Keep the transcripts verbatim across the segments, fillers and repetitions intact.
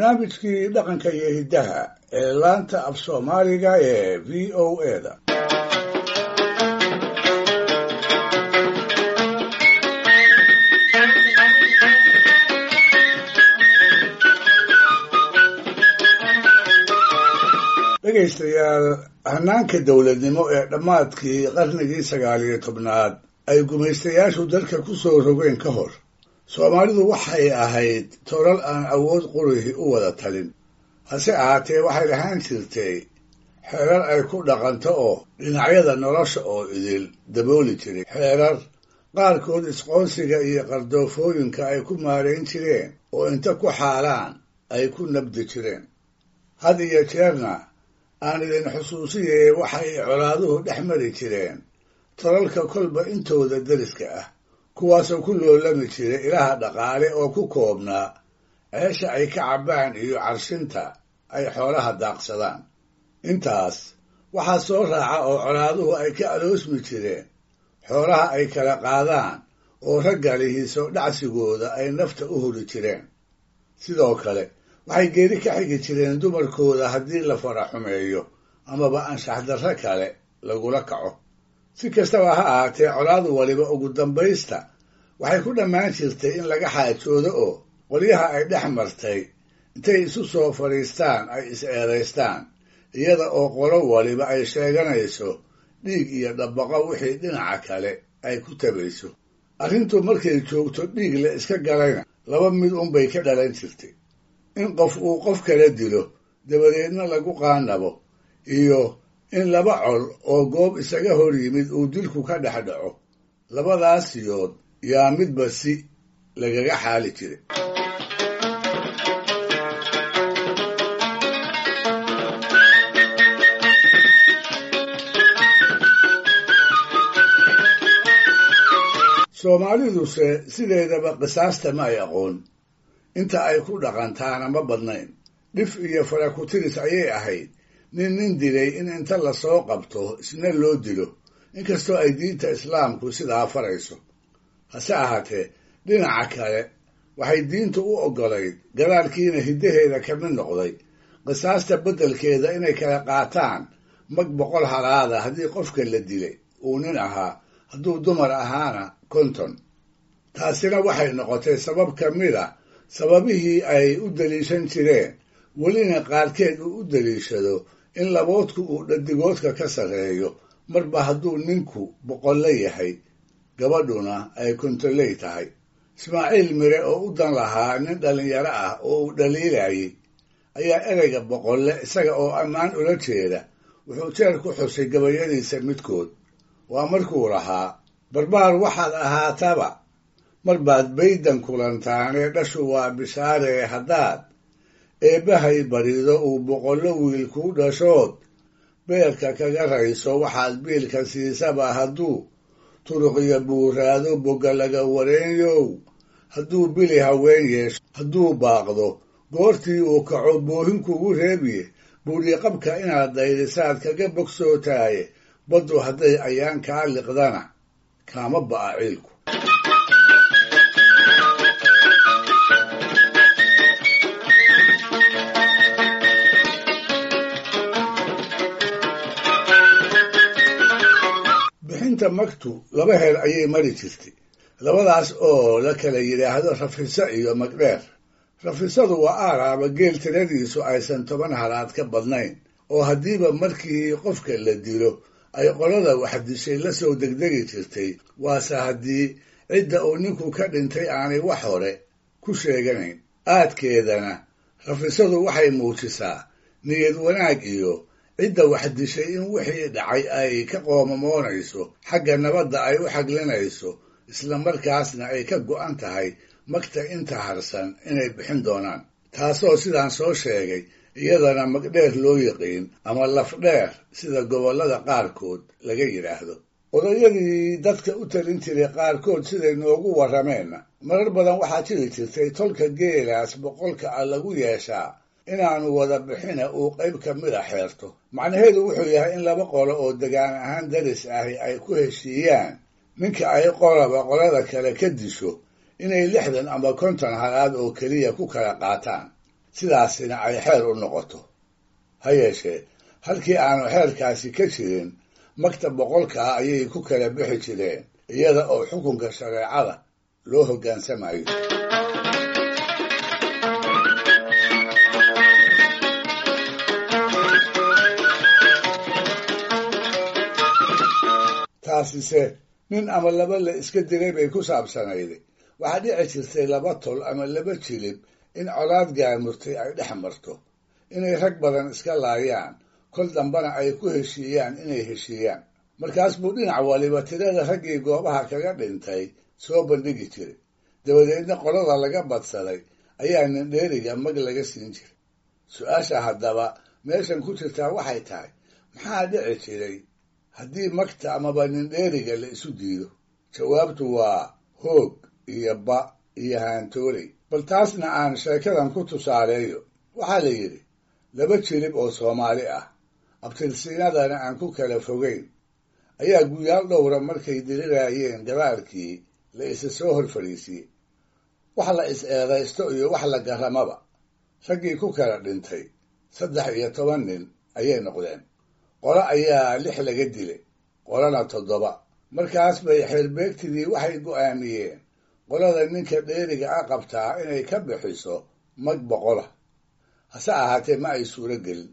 barnaamijkii dhaqanka iyo hiddaha ee laanta af soomaaliga ee v o a da dhegaystayaal hanaanka dowladnimo ee dhammaadkii qarnigii sagaal iyo tobnaad ay gumaystayaashu dalka ku soo rogeen ka hor soomaalidu waxay ahayd tolal aan awood qurihi u wada talin hase ahaatee waxay lahaan jirtay xeerar ay ku dhaqanto oo dhinacyada nolosha oo idil dabooli jiray xeerar qaarkood isqoonsiga iyo qardoofooyinka ay ku maarayn jireen oo inta ku xaalaan ay ku nabdi jireen had iyo jeerna aan idin xusuusiyee waxay colaaduhu dhex mari jireen tolalka kolba intooda deriska ah kuwaasoo ku loolami jiray ilaha dhaqaale oo ku koobnaa ceesha ay ka cabbaan iyo carshinta ay xoolaha daaqsadaan intaas waxaa soo raaca oo colaaduhu ay ka aloosmi jireen xoolaha ay kala qaadaan oo ragga lihiisoo dhacsigooda ay nafta u huri jireen sidoo kale waxay geeri ka xigi jireen dumarkooda haddii la faraxumeeyo amaba anshaxdarro kale lagula kaco si kastaba ha ahaatee colaadu waliba ugu dambaysta waxay ku dhammaan jirtay in laga xaajoodo oo qolyaha ay dhex martay intay isu soo fadhiistaan ay is-eedaystaan iyada oo qolo waliba ay sheeganayso dhiig iyo dhabbaqo wixii dhinaca kale ay ku tabayso arrintu markay joogto dhiig la iska galayna laba mid unbay ka dhalan jirtay in qof uu qof kala dilo dabadeedna lagu qaanabo iyo in laba col oo goob isaga hor yimid uu dilku ka dhex dhaco labadaas yood yaa midba si lagaga xaali jiray soomaaliduse sideedaba qisaasta ma ay aqoon inta ay ku dhaqantaana ma badnayn dhif iyo farakutiris ayay ahayd nin nin dilay in inta lasoo qabto isna loo dilo inkastoo ay diinta islaamku sidaa farayso hase ahaatee dhinaca kale waxay diintu u oggolayd gadaalkiina hiddaheeda ka mid noqday qisaasta beddelkeeda inay kala qaataan mag boqol halaada haddii qofka la dilay uu nin ahaa hadduu dumar ahaana konton taasina waxay noqotay sabab ka mid a sababihii ay u daliishan jireen welina qaarkeed uu u daliishado in laboodku uu dhadigoodka ka sarreeyo marba hadduu ninku boqolle yahay gabadhuna ay kontoley tahay ismaaciil mire oo u dan lahaa nin dhallinyaro ah oo uu dhaliilayay ayaa ereyga boqolle isaga oo ammaan ula jeeda wuxuu jeer ku xusay gabayadiisa midkood waa markuu lahaa barbaar waxaad ahaataba mar baad baydan kulantaanee dhashu waa bishaaree haddaad eebbahay barido uu boqollo wiil kuu dhashood beerka kaga rayso waxaad biilka siisaba hadduu turuqiyo buuraado bogga laga wareenyow hadduu bili haween yeesho hadduu baaqdo goortii uu kaco boohin kugu reebiye buuriqabka inaad daydisaad kaga bogsootaaye baddu hadday ayaan kaa liqdana kaama ba'a ciilku bixinta magtu laba heer ayay mari jirtay labadaas oo la kala yidhaahdo rafiso iyo magdheer rafisadu waa aaraaba geel tiradiisu aysan toban halaad ka badnayn oo haddiiba markii qofka la dilo ay qolada waxdishay la soo degdegi jirtay waase haddii cidda uu ninku ka dhintay aanay wax hore ku sheeganayn aadkeedana rafisadu waxay muujisaa niyad wanaag iyo cidda waxdishay in wixii dhacay ay ka qoomamoonayso xagga nabadda ay u xaglinayso isla markaasna ay ka go'an tahay magta inta harsan inay bixin doonaan taasoo sidaan soo sheegay iyadana magdheer loo yiqiin ama lafdheer sida gobollada qaarkood laga yidhaahdo odayadii dadka u talin jiray qaarkood siday noogu warrameenna marar badan waxaa jiri jirtay tolka geelaas boqolka ah lagu yeeshaa inaanu wada bixina uu qayb ka mida xeerto macnaheedu wuxuu yahay in laba qolo oo degaan ahaan daris ahi ay ku heshiiyaan ninka ay qolaba qolada kale ka disho inay lixdan ama konton halaad oo keliya ku kala qaataan sidaasina ay xeer u noqoto. Ha yeeshee halkii aanu xeerkaasi ka jirin magta boqolka ah ayay ku kala bixi jireen iyada oo xukunka shareecada loo hoggaansamayo. taasise nin ama laba la iska dilay bay ku saabsanayday. waxaa dhici jirtay laba tol ama laba jilib in colaad gaamurtay ay dhex marto, inay rag badan iska laayaan, kol dambana ay ku heshiiyaan inay heshiiyaan. markaas buu dhinac waliba tirada raggii goobaha kaga dhintay soo bandhigi jiray. dabadeedna qolada laga badsaday ayaa nindheeriga mag laga siin jiray. su-aasha haddaba meeshan ku jirtaa waxay tahay, maxaa dhici jiray haddii magta amaba nindheeriga la isu diido? jawaabtu waa hoog iyo ba iyo haantooley. bal taasna aan sheekadan ku tusaaleeyo. waxaa la yidhi laba jilib oo Soomaali ah, abtirsiinadana aan ku kala fogayn, ayaa guyaal dhowra markay diriraayeen gabaarkii la isa soo hor fadhiisiyey. wax la is eedaysto iyo wax la garamaba raggii ku kala dhintay saddex iyo toban nin ayay noqdeen. qolo ayaa lix laga dilay, qolona toddoba. markaas bay xeerbeegtidii waxay go'aamiyeen qolada ninka dheeriga a qabtaa inay ka bixiso mag boqola. hase ahaatee ma ay suuro gelin.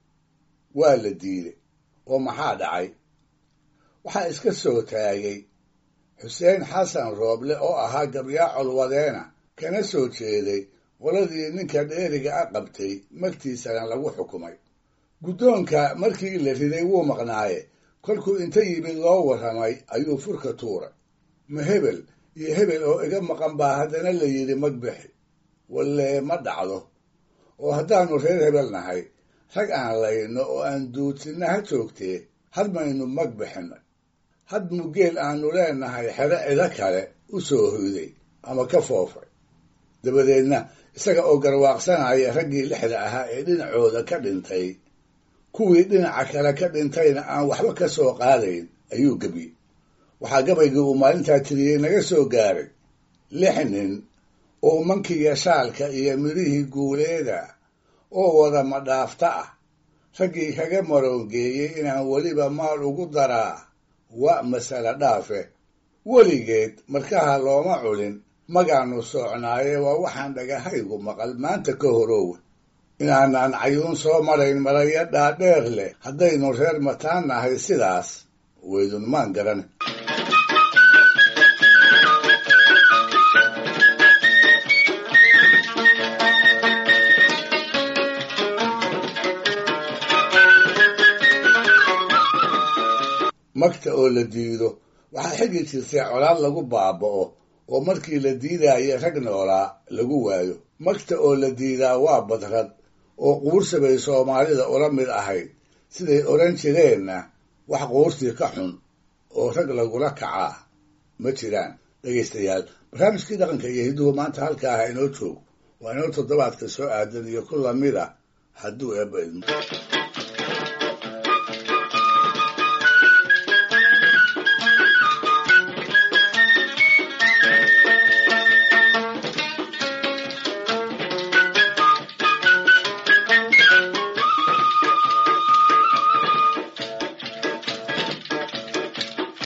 waa la diiday. oo maxaa dhacay? waxaa iska soo taagay xuseen xasan rooble oo ahaa gabyaa colwadeena, kana soo jeeday qoladii ninka dheeriga a qabtay magtiisana lagu xukumay. guddoonka markii la riday wuu maqnaaye, kolkuu inta yimid loo warramay ayuu furka tuuray. ma hebel iyo hebel oo iga maqan baa haddana la yidhi mag bixi. walle ma dhacdo. oo haddaannu reer hebel nahay, rag aan layno oo aan duudsinna ha joogtee had maynu mag bixinay. had mugeel aannu leenahay xero cido kale u soo hoyday ama ka foofay. dabadeedna isaga oo garwaaqsanaya raggii lixda ahaa ee dhinacooda ka dhintay, kuwii dhinaca kale ka dhintayna aan waxba ka soo qaadayn, ayuu gebiyey. waxaa gabaygii uu maalintaa tiriyey naga soo gaaray lix nin oo mankiga shaalka iyo midhihii guuleeda oo wada madhaafta ah, raggii kaga maroongeeyey inaan weliba maal ugu daraa waa masale dhaafe. weligeed markaha looma culin magaannu soocnaaye waa waxaan dhagahaygu maqal maanta ka horoowe. inaanaan cayuun soo marayn maraya dhaadheer leh haddaynu reer mataan nahay sidaas weydunmaan garan. magta oo la diido waxaa xigi jirtay colaad lagu baaba'o oo markii la diidaayo rag noolaa lagu waayo. magta oo la diidaa waa badrad oo quursi bay Soomaalida ula mid ahayd, siday odhan jireenna wax quursi ka xun oo rag lagula kacaa ma jiraan. dhegaystayaal, barnaamijkii dhaqanka iyo hidduhu maanta halkaa ha inoo joog. waa inoo toddobaadka soo aadan iyo ku lamid ah hadduu eebba idmo.